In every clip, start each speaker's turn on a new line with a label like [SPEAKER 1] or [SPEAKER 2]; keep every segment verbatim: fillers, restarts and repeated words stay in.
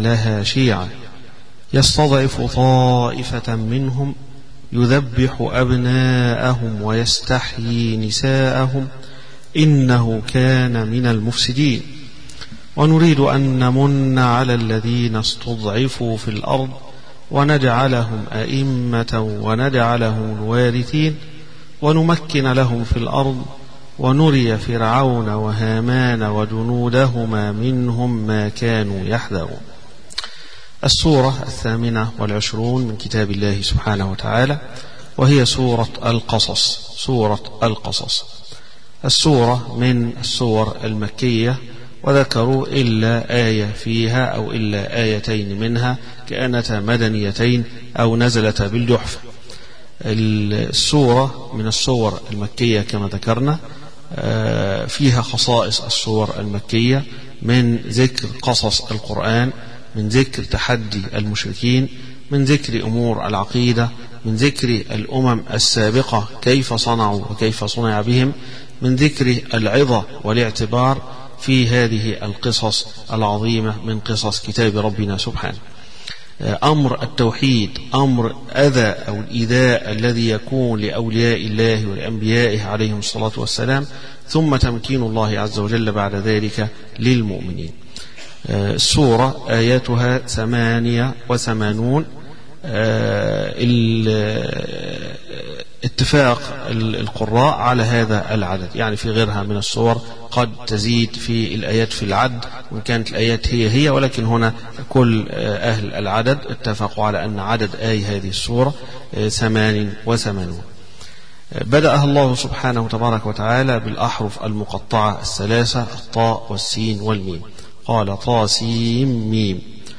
[SPEAKER 1] لها شيعا يستضعف طائفة منهم يذبح أبناءهم ويستحيي نساءهم إنه كان من المفسدين ونريد أن نمن على الذين استضعفوا في الأرض ونجعلهم أئمة ونجعلهم الوارثين ونمكن لهم في الأرض ونري فرعون وهامان وجنودهما منهم ما كانوا يحذرون. السورة الثامنة والعشرون من كتاب الله سبحانه وتعالى، وهي سورة القصص. سورة القصص السورة من السور المكية، وذكروا إلا آية فيها أو إلا آيتين منها كانتا مدنيتين أو نزلتا بالجحفة. السورة من السور المكية كما ذكرنا، فيها خصائص السور المكية من ذكر قصص القرآن، من ذكر تحدي المشركين، من ذكر أمور العقيدة، من ذكر الأمم السابقة كيف صنعوا وكيف صنع بهم، من ذكر العظة والاعتبار في هذه القصص العظيمة من قصص كتاب ربنا سبحانه. أمر التوحيد، أمر أذى أو الإيذاء الذي يكون لأولياء الله ولأنبيائه عليهم الصلاة والسلام، ثم تمكين الله عز وجل بعد ذلك للمؤمنين. السورة آياتها ثمانية وثمانون. اتفاق القراء على هذا العدد، يعني في غيرها من السور قد تزيد في الآيات في العد، وإن كانت الآيات هي هي، ولكن هنا كل أهل العدد اتفقوا على أن عدد آي هذه السورة ثمان وثمانون. بدأها الله سبحانه تبارك وتعالى بالأحرف المقطعة الثلاثة، الطاء والسين والميم. قال طاسيم ميم.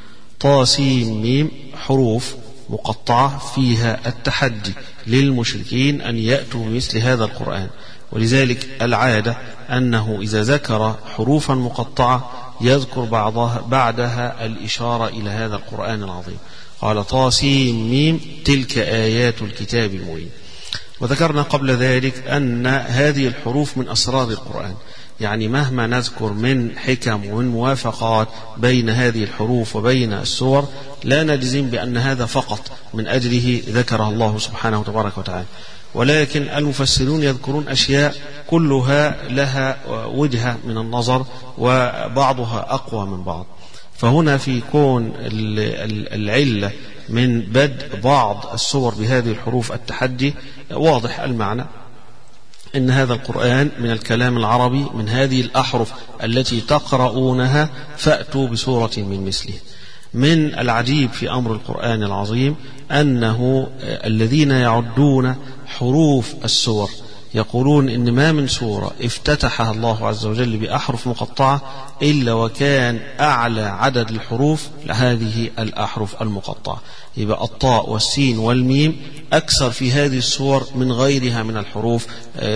[SPEAKER 1] طاسيم ميم حروف مقطعة فيها التحدي للمشركين أن يأتوا بمثل هذا القرآن، ولذلك العادة أنه إذا ذكر حروفا مقطعة يذكر بعضها بعدها الإشارة إلى هذا القرآن العظيم. قال طاسيم ميم تلك آيات الكتاب المبين. وذكرنا قبل ذلك أن هذه الحروف من أسرار القرآن، يعني مهما نذكر من حكم ومن موافقات بين هذه الحروف وبين السور لا نجزم بأن هذا فقط من أجله ذكره الله سبحانه تبارك وتعالى، ولكن المفسرون يذكرون أشياء كلها لها وجهة من النظر وبعضها أقوى من بعض. فهنا في كون العلة من بدء بعض السور بهذه الحروف التحدي واضح المعنى إن هذا القرآن من الكلام العربي، من هذه الأحرف التي تقرؤونها فأتوا بسورة من مثله. من العجيب في أمر القرآن العظيم أنه الذين يعدون حروف السور يقولون إن ما من سورة افتتحها الله عز وجل بأحرف مقطعة إلا وكان أعلى عدد الحروف لهذه الأحرف المقطعة. يبقى الطاء والسين والميم أكثر في هذه السور من غيرها من الحروف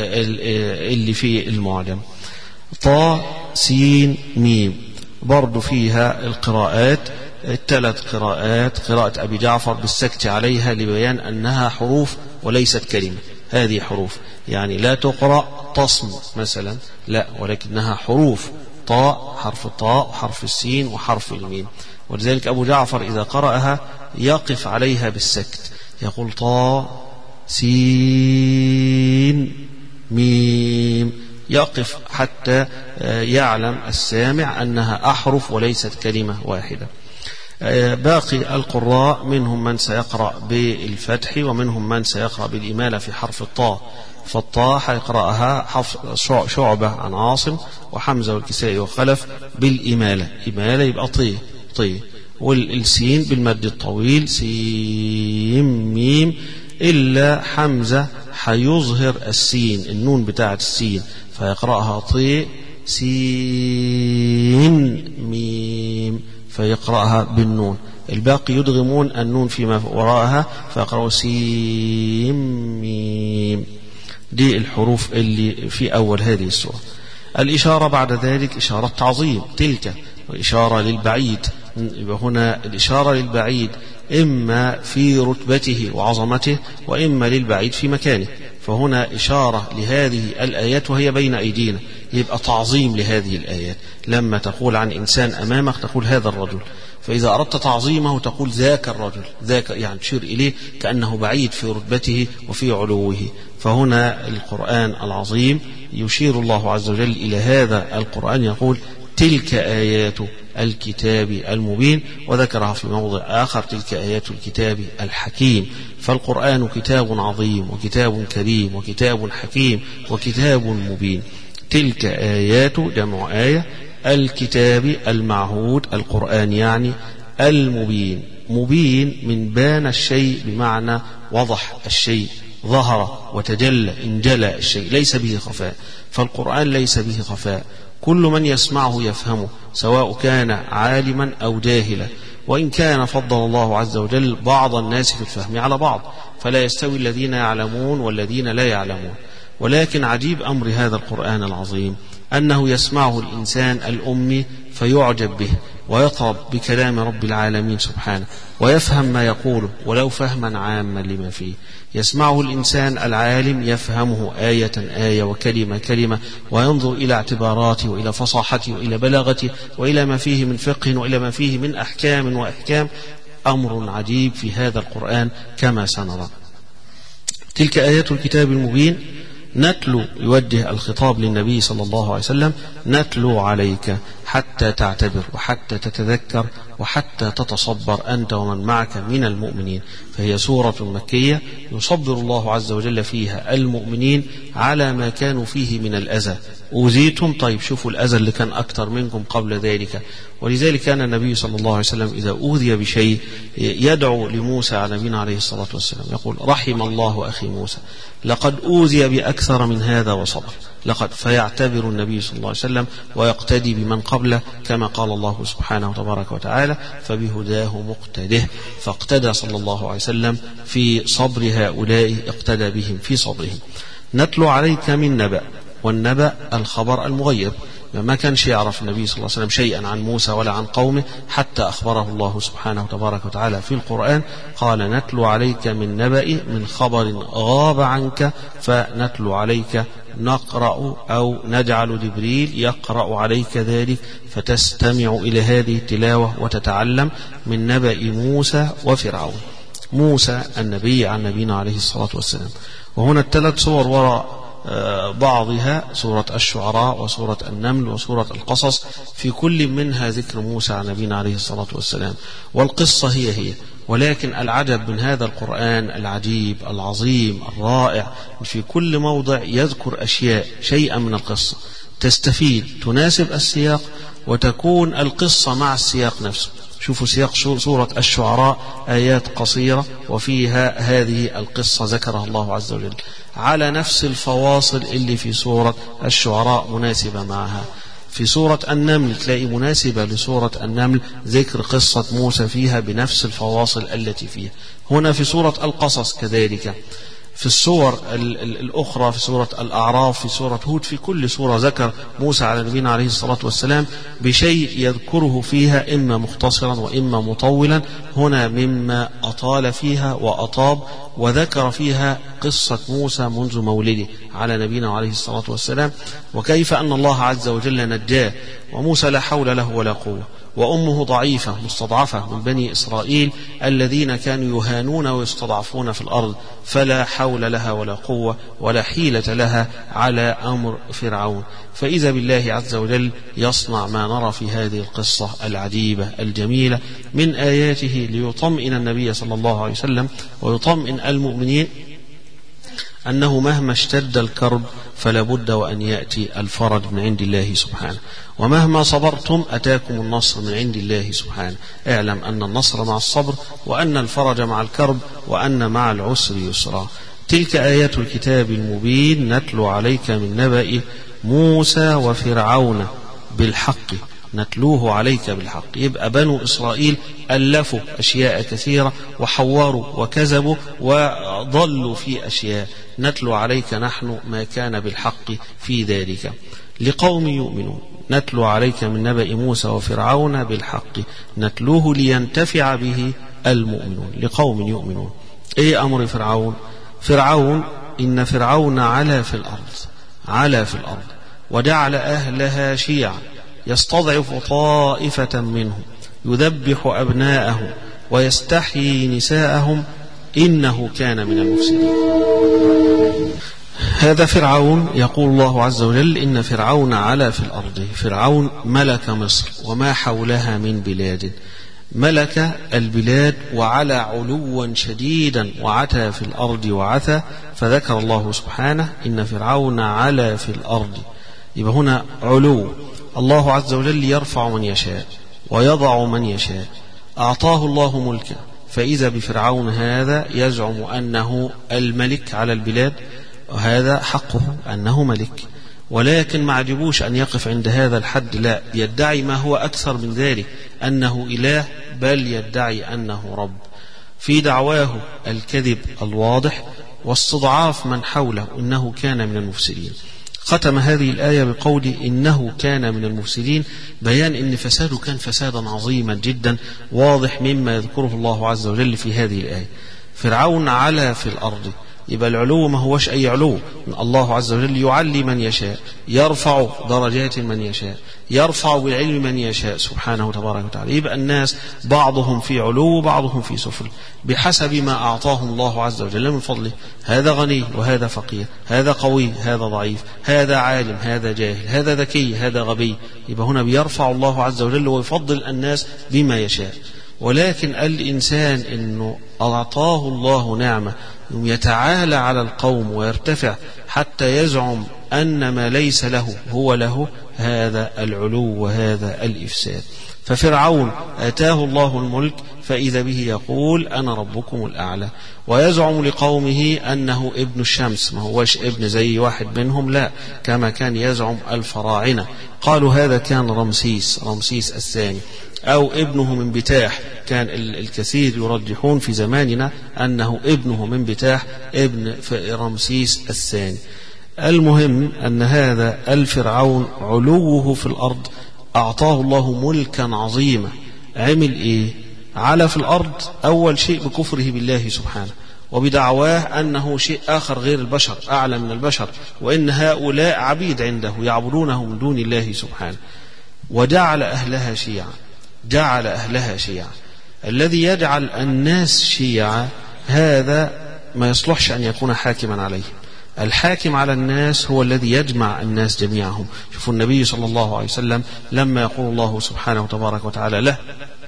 [SPEAKER 1] اللي في المعجم. طاء سين ميم برضو فيها القراءات الثلاث قراءات، قراءة أبي جعفر بالسكت عليها لبيان أنها حروف وليست كلمة. هذه حروف يعني لا تقرأ تصم مثلا، لا، ولكنها حروف، طاء حرف الطاء وحرف السين وحرف الميم. ولذلك أبو جعفر إذا قرأها يقف عليها بالسكت، يقول طاء سين ميم، يقف حتى يعلم السامع أنها أحرف وليست كلمة واحدة. باقي القراء منهم من سيقرأ بالفتح ومنهم من سيقرأ بالإمالة في حرف الطاء، فالطاء حيقرأها شعبة عن عاصم وحمزة والكسائي وخلف بالإمالة، إمالة يبقى طي طي، والسين بالمد الطويل سين ميم، إلا حمزة حيظهر السين النون بتاعة السين فيقرأها طي سين ميم فيقرأها بالنون، الباقي يدغمون النون فيما وراءها فيقرأوا سين ميم. دي الحروف اللي في أول هذه السورة. الإشارة بعد ذلك إشارة تعظيم، تلك وإشارة للبعيد. هنا الإشارة للبعيد إما في رتبته وعظمته وإما للبعيد في مكانه، فهنا إشارة لهذه الآيات وهي بين أيدينا، يبقى تعظيم لهذه الآيات. لما تقول عن إنسان أمامك تقول هذا الرجل، فإذا أردت تعظيمه تقول ذاك الرجل، ذاك يعني تشير إليه كأنه بعيد في رتبته وفي علوه. فهنا القرآن العظيم يشير الله عز وجل إلى هذا القرآن يقول تلك آيات الكتاب المبين، وذكرها في موضع آخر تلك آيات الكتاب الحكيم. فالقرآن كتاب عظيم وكتاب كريم وكتاب حكيم وكتاب مبين. تلك آيات جمع آية، الكتاب المعهود القرآن يعني المبين. مبين من بان الشيء بمعنى وضح الشيء، ظهر وتجلى انجلى الشيء، ليس به خفاء. فالقرآن ليس به خفاء، كل من يسمعه يفهمه سواء كان عالما أو جاهلا، وإن كان فضل الله عز وجل بعض الناس في الفهم على بعض، فلا يستوي الذين يعلمون والذين لا يعلمون. ولكن عجيب أمر هذا القرآن العظيم أنه يسمعه الإنسان الأمي فيعجب به ويطرب بكلام رب العالمين سبحانه ويفهم ما يقوله ولو فهما عاما لما فيه. يسمعه الإنسان العالم يفهمه آية آية وكلمة كلمة، وينظر إلى اعتباراته وإلى فصاحته وإلى بلاغته وإلى ما فيه من فقه وإلى ما فيه من أحكام وأحكام. أمر عجيب في هذا القرآن كما سنرى. تلك آيات الكتاب المبين. نتلو يوجه الخطاب للنبي صلى الله عليه وسلم، نتلو عليك حتى تعتبر وحتى تتذكر وحتى تتصبر أنت ومن معك من المؤمنين. فهي سورة مكية يصبر الله عز وجل فيها المؤمنين على ما كانوا فيه من الأذى. أوذيتم، طيب شوفوا الأذى اللي كان أكثر منكم قبل ذلك. ولذلك كان النبي صلى الله عليه وسلم إذا أوذي بشيء يدعو لموسى على نبينا عليه الصلاة والسلام يقول رحم الله أخي موسى لقد أوذي بأكثر من هذا وصبر. لقد فيعتبر النبي صلى الله عليه وسلم ويقتدي بمن قبله كما قال الله سبحانه وتبارك وتعالى فبهداه مقتده. فاقتدى صلى الله عليه وسلم في صبر هؤلاء، اقتدى بهم في صبرهم. نتلو عليك من نبأ، والنبأ الخبر المغيب، ما كانش يعرف النبي صلى الله عليه وسلم شيئا عن موسى ولا عن قومه حتى أخبره الله سبحانه وتبارك وتعالى في القرآن. قال نتلو عليك من نبأ، من خبر غاب عنك، فنتلو عليك نقرأ أو نجعل جبريل يقرأ عليك ذلك فتستمع إلى هذه التلاوة وتتعلم من نبأ موسى وفرعون. موسى النبي عن نبينا عليه الصلاة والسلام. وهنا الثلاث صور وراء بعضها، سورة الشعراء وسورة النمل وسورة القصص، في كل منها ذكر موسى عن نبينا عليه الصلاة والسلام، والقصة هي هي. ولكن العجب من هذا القرآن العجيب العظيم الرائع في كل موضع يذكر أشياء شيئا من القصة تستفيد تناسب السياق، وتكون القصة مع السياق نفسه. شوفوا سياق سورة الشعراء آيات قصيرة وفيها هذه القصة ذكرها الله عز وجل على نفس الفواصل اللي في سورة الشعراء مناسبة معها. في سورة النمل تلاقي مناسبة لسورة النمل ذكر قصة موسى فيها بنفس الفواصل التي فيها. هنا في سورة القصص كذلك. في السور الأخرى في سورة الأعراف، في سورة هود، في كل سورة ذكر موسى على نبينا عليه الصلاة والسلام بشيء يذكره فيها إما مختصرا وإما مطولا. هنا مما أطال فيها وأطاب وذكر فيها قصة موسى منذ مولده على نبينا عليه الصلاة والسلام، وكيف أن الله عز وجل نجاه وموسى لا حول له ولا قوة، وأمه ضعيفة مستضعفة من بني إسرائيل الذين كانوا يهانون ويستضعفون في الأرض، فلا حول لها ولا قوة ولا حيلة لها على أمر فرعون. فإذا بالله عز وجل يصنع ما نرى في هذه القصة العجيبة الجميلة من آياته ليطمئن النبي صلى الله عليه وسلم ويطمئن المؤمنين أنه مهما اشتد الكرب فلا بد وأن يأتي الفرج من عند الله سبحانه، ومهما صبرتم أتاكم النصر من عند الله سبحانه. اعلم أن النصر مع الصبر، وأن الفرج مع الكرب، وأن مع العسر يسرا. تلك آيات الكتاب المبين نتلو عليك من نبأ موسى وفرعون بالحق، نتلوه عليك بالحق. يبقى بنو إسرائيل ألفوا أشياء كثيرة وحوروا وكذبوا وضلوا في أشياء، نتلو عليك نحن ما كان بالحق في ذلك لقوم يؤمنون. نتلو عليك من نبأ موسى وفرعون بالحق، نتلوه لينتفع به المؤمنون لقوم يؤمنون. ايه أمر فرعون؟ فرعون إن فرعون علا في الأرض علا في الأرض وجعل أهلها شيعا يستضعف طائفة منهم يذبح أبناءهم ويستحيي نساءهم إنه كان من المفسدين. هذا فرعون. يقول الله عز وجل إن فرعون علا في الأرض. فرعون ملك مصر وما حولها من بلاد، ملك البلاد وعلى علوا شديدا وعتى في الأرض وعثى، فذكر الله سبحانه إن فرعون علا في الأرض. يبقى هنا علو. الله عز وجل يرفع من يشاء ويضع من يشاء. أعطاه الله ملكا، فإذا بفرعون هذا يزعم أنه الملك على البلاد، وهذا حقه أنه ملك، ولكن ما عجبوش أن يقف عند هذا الحد، لا، يدعي ما هو أكثر من ذلك، أنه إله، بل يدعي أنه رب، في دعواه الكذب الواضح واستضعاف من حوله، إنه كان من المفسدين. ختم هذه الآية بقول إنه كان من المفسدين، بيان إن فساده كان فسادا عظيما جدا واضح مما يذكره الله عز وجل في هذه الآية. فرعون علا في الأرض، يبقى العلو ما هوش أي علو، الله عز وجل يعلي من يشاء، يرفع درجات من يشاء، يرفع بالعلم من يشاء سبحانه تبارك وتعالى. يبقى الناس بعضهم في علو وبعضهم في سفل بحسب ما أعطاهم الله عز وجل من فضله. هذا غني وهذا فقير، هذا قوي هذا ضعيف، هذا عالم هذا جاهل، هذا ذكي هذا غبي. يبقى هنا بيرفع الله عز وجل ويفضل الناس بما يشاء. ولكن الإنسان إنه أعطاه الله نعمة يتعالى على القوم ويرتفع حتى يزعم أن ما ليس له هو له، هذا العلو وهذا الإفساد. ففرعون آتاه الله الملك فإذا به يقول أنا ربكم الأعلى، ويزعم لقومه أنه ابن الشمس، ما هوش ابن زي واحد منهم، لا، كما كان يزعم الفراعنة. قالوا هذا كان رمسيس رمسيس الثاني، أو ابنه من بتاح. كان الكثير يرجحون في زماننا أنه ابنه من بتاح ابن رمسيس الثاني. المهم أن هذا الفرعون علوه في الأرض أعطاه الله ملكا عظيما. عمل إيه؟ على في الأرض أول شيء بكفره بالله سبحانه وبدعواه أنه شيء آخر غير البشر، أعلى من البشر، وإن هؤلاء عبيد عنده يعبدونه من دون الله سبحانه. وجعل أهلها شيعا، جعل أهلها شيعا. الذي يجعل الناس شيعا هذا ما يصلحش أن يكون حاكما عليه. الحاكم على الناس هو الذي يجمع الناس جميعهم. شوفوا النبي صلى الله عليه وسلم لما يقول الله سبحانه تبارك وتعالى له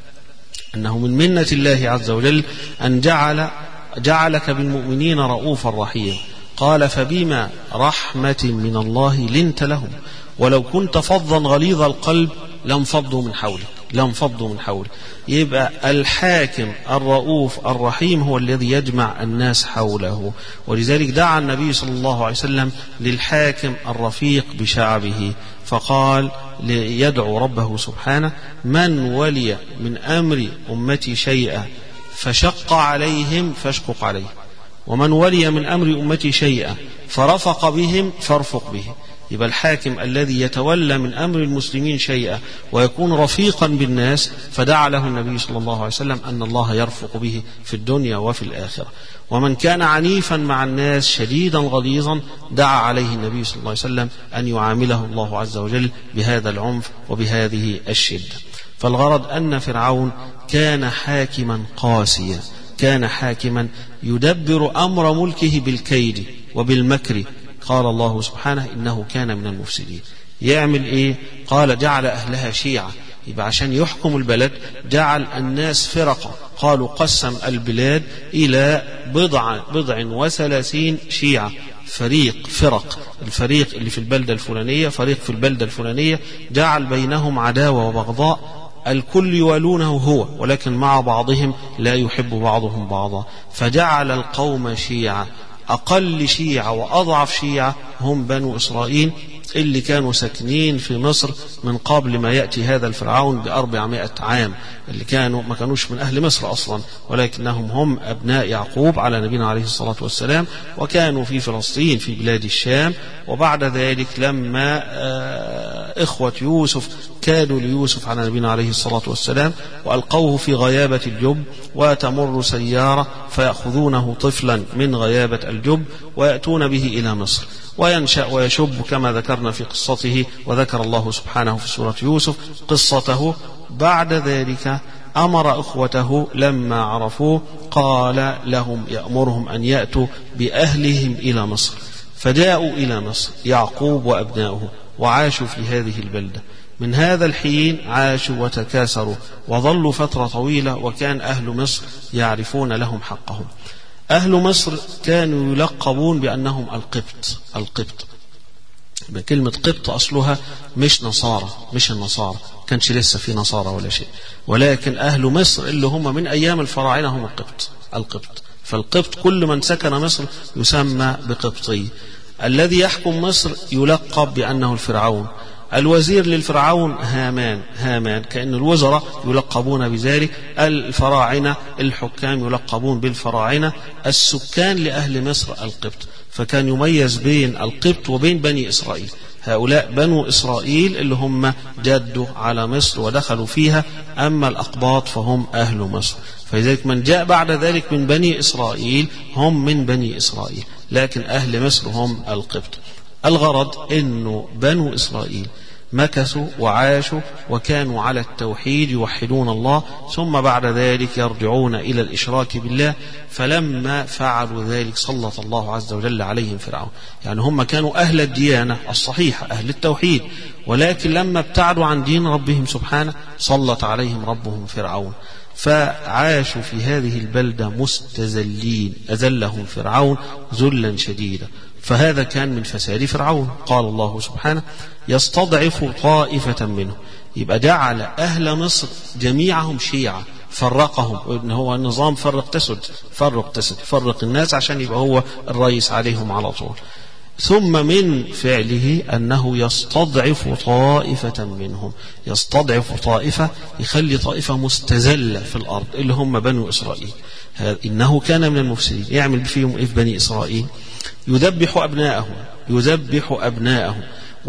[SPEAKER 1] أنه من منة الله عز وجل أن جعل جعلك بالمؤمنين رؤوفا رحيما، قال فبما رحمة من الله لنت لهم ولو كنت فظا غليظ القلب لانفضوا من حولك لانفضوا من حولك. يبقى الحاكم الرؤوف الرحيم هو الذي يجمع الناس حوله. ولذلك دعا النبي صلى الله عليه وسلم للحاكم الرفيق بشعبه، فقال ليدعو ربه سبحانه من ولي من أمر أمتي شيئا فشق عليهم فاشقق عليه، ومن ولي من أمر أمتي شيئا فرفق بهم فارفق به. يبقى الحاكم الذي يتولى من أمر المسلمين شيئا ويكون رفيقا بالناس، فدعا له النبي صلى الله عليه وسلم أن الله يرفق به في الدنيا وفي الآخرة. ومن كان عنيفا مع الناس شديدا غليظا دعا عليه النبي صلى الله عليه وسلم أن يعامله الله عز وجل بهذا العنف وبهذه الشدة. فالغرض أن فرعون كان حاكما قاسيا، كان حاكما يدبر أمر ملكه بالكيد وبالمكر. قال الله سبحانه إنه كان من المفسدين. يعمل إيه؟ قال جعل أهلها شيعة. يبقى عشان يحكم البلد جعل الناس فرقة. قالوا قسم البلاد إلى بضع بضع وثلاثين شيعة، فريق فرق، الفريق اللي في البلدة الفلانية فريق في البلدة الفلانية، جعل بينهم عداوة وبغضاء، الكل يوالونه هو ولكن مع بعضهم لا يحب بعضهم بعضا. فجعل القوم شيعة، أقل شيعة وأضعف شيعة هم بنو إسرائيل اللي كانوا ساكنين في مصر من قبل ما يأتي هذا الفرعون بأربعمائة عام، اللي كانوا ما كانوش من أهل مصر أصلا، ولكنهم هم أبناء يعقوب على نبينا عليه الصلاة والسلام، وكانوا في فلسطين في بلاد الشام. وبعد ذلك لما إخوة يوسف كادوا ليوسف على نبينا عليه الصلاة والسلام وألقوه في غيابة الجب، وتمر سيارة فيأخذونه طفلا من غيابة الجب ويأتون به إلى مصر، وينشأ ويشب كما ذكرنا في قصته، وذكر الله سبحانه في سورة يوسف قصته. بعد ذلك أمر أخوته لما عرفوه قال لهم يأمرهم أن يأتوا بأهلهم إلى مصر، فجاءوا إلى مصر يعقوب وأبناؤه وعاشوا في هذه البلدة. من هذا الحين عاشوا وتكاثروا وظلوا فترة طويلة، وكان أهل مصر يعرفون لهم حقهم. أهل مصر كانوا يلقبون بأنهم القبط. القبط بكلمة قبط أصلها مش نصارى، مش النصارى، كانش لسه في نصارى ولا شيء، ولكن أهل مصر اللي هم من أيام الفراعنة هم القبط. القبط فالقبط كل من سكن مصر يسمى بقبطي. الذي يحكم مصر يلقب بأنه الفرعون. الوزير للفرعون هامان. هامان كأن الوزراء يلقبون بذلك. الفراعنة الحكام يلقبون بالفراعنة. السكان لأهل مصر القبط. فكان يميز بين القبط وبين بني إسرائيل. هؤلاء بنو إسرائيل اللي هم جدوا على مصر ودخلوا فيها، أما الأقباط فهم أهل مصر. فلذلك من جاء بعد ذلك من بني إسرائيل هم من بني إسرائيل، لكن أهل مصر هم القبط. الغرض أنه بنو إسرائيل مكثوا وعاشوا وكانوا على التوحيد يوحدون الله، ثم بعد ذلك يرجعون إلى الإشراك بالله. فلما فعلوا ذلك سلط الله عز وجل عليهم فرعون. يعني هم كانوا أهل الديانة الصحيحة، أهل التوحيد، ولكن لما ابتعدوا عن دين ربهم سبحانه سلط عليهم ربهم فرعون، فعاشوا في هذه البلدة مستذلين، أذلهم فرعون ذلا شديدا. فهذا كان من فساد فرعون. قال الله سبحانه يستضعف طائفة منه، يبقى جعل أهل مصر جميعهم شيعة، فرقهم، إن هو النظام فرق تسد، فرق تسد، فرق الناس عشان يبقى هو الرئيس عليهم على طول. ثم من فعله أنه يستضعف طائفة منهم. يستضعف طائفة يخلي طائفة مستذلة في الأرض اللي هم بنو إسرائيل. إنه كان من المفسدين. يعمل فيهم إيه في بني إسرائيل؟ يذبح أبناءهم، يذبح أبناءهم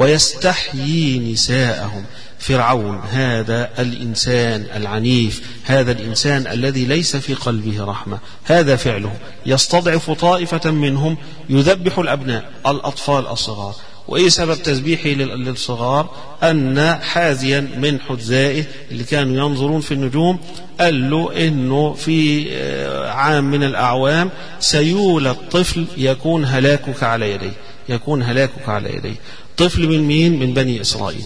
[SPEAKER 1] ويستحيي نساءهم. فرعون هذا الإنسان العنيف، هذا الإنسان الذي ليس في قلبه رحمة، هذا فعله. يستضعف طائفة منهم، يذبح الأبناء، الأطفال الصغار. وإيه سبب تذبيحه للصغار؟ أن حازيا من حذائه اللي كانوا ينظرون في النجوم قال له إنه في عام من الأعوام سيولد طفل يكون هلاكك على يديه، يكون هلاكك على يديه. طفل من مين؟ من بني إسرائيل.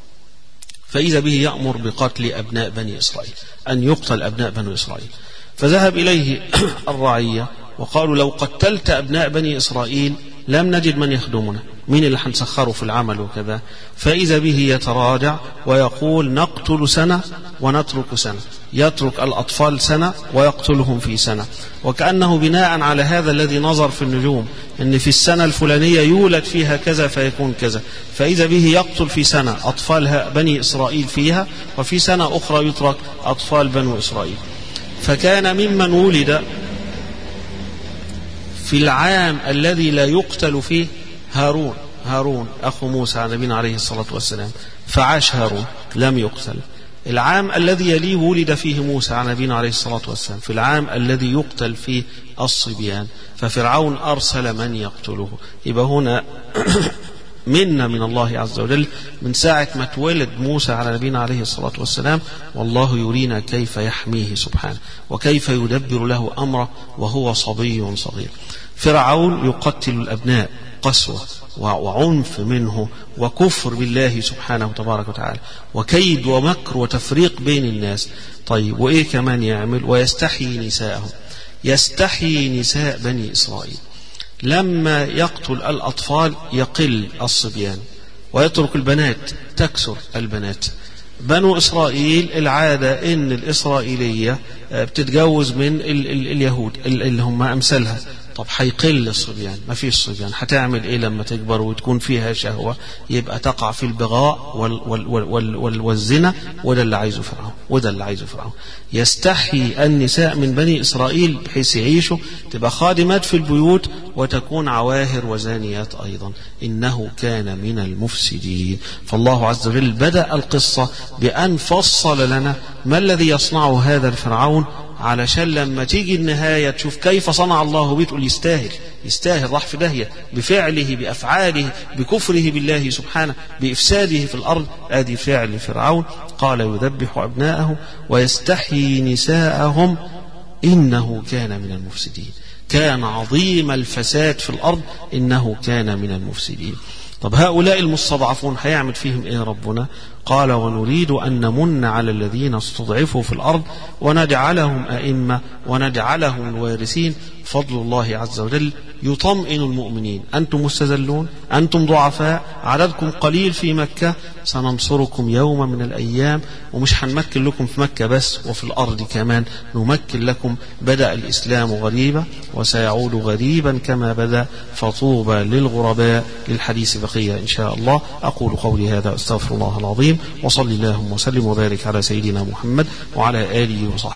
[SPEAKER 1] فإذا به يأمر بقتل أبناء بني إسرائيل، أن يقتل أبناء بني إسرائيل. فذهب إليه الرعية وقالوا لو قتلت أبناء بني إسرائيل لم نجد من يخدمنا، مين اللي حنسخره في العمل وكذا. فإذا به يتراجع ويقول نقتل سنة ونترك سنة، يترك الأطفال سنة ويقتلهم في سنة. وكأنه بناء على هذا الذي نظر في النجوم أن في السنة الفلانية يولد فيها كذا فيكون كذا، فإذا به يقتل في سنة أطفال بني إسرائيل فيها، وفي سنة أخرى يترك أطفال بنو إسرائيل. فكان ممن ولد في العام الذي لا يقتل فيه هارون. هارون أخو موسى نبينا عليه الصلاة والسلام، فعاش هارون لم يقتل. العام الذي يليه ولد فيه موسى على نبينا عليه الصلاة والسلام، في العام الذي يقتل فيه الصبيان، ففرعون أرسل من يقتله. يبقى هنا منا من الله عز وجل من ساعة ما تولد موسى على نبينا عليه الصلاة والسلام، والله يرينا كيف يحميه سبحانه وكيف يدبر له أمره وهو صبي صغير. فرعون يقتل الأبناء قسوة وعنف منه وكفر بالله سبحانه تبارك وتعالى وكيد ومكر وتفريق بين الناس. طيب وإيه كمان يعمل؟ ويستحيي نساءهم. يستحيي نساء بني إسرائيل. لما يقتل الأطفال يقل الصبيان ويترك البنات تكسر البنات. بنو إسرائيل العادة إن الإسرائيلية بتتجوز من ال ال اليهود اللي هم أمثالها. طب هيقل الصبيان، ما فيش صبيان، هتعمل ايه لما تكبر وتكون فيها شهوة؟ يبقى تقع في البغاء وال وال وال وال والزنا، وده اللي عايزه فرعون، وده اللي عايزه فرعون. يستحيي النساء من بني إسرائيل بحيث يعيشوا، تبقى خادمات في البيوت وتكون عواهر وزانيات أيضا، إنه كان من المفسدين. فالله عز وجل بدأ القصة بأن فصل لنا ما الذي يصنعه هذا الفرعون، علشان لما تيجي النهاية تشوف كيف صنع الله به تقول يستاهل، يستاهل، راح في داهية بفعله بأفعاله بكفره بالله سبحانه بإفساده في الأرض. آدي فعل فرعون، قال يذبح أبناءه ويستحيي نساءهم إنه كان من المفسدين، كان عظيم الفساد في الأرض، إنه كان من المفسدين. طب هؤلاء المستضعفون هيعمل فيهم إيه ربنا؟ قال ونريد أن نمن على الذين استضعفوا في الأرض ونجعلهم أئمة ونجعلهم الوارثين. فضل الله عز وجل يطمئن المؤمنين، أنتم مستذلون، أنتم ضعفاء، عددكم قليل في مكة، سننصركم يوم من الأيام، ومش هنمكن لكم في مكة بس، وفي الأرض كمان نمكن لكم. بدأ الإسلام غريبا وسيعود غريبا كما بدأ، فطوبى للغرباء. للحديث بقية إن شاء الله. أقول قولي هذا أستغفر الله العظيم، وصلي اللهم وسلم وبارك على سيدنا محمد وعلى آله وصحبه.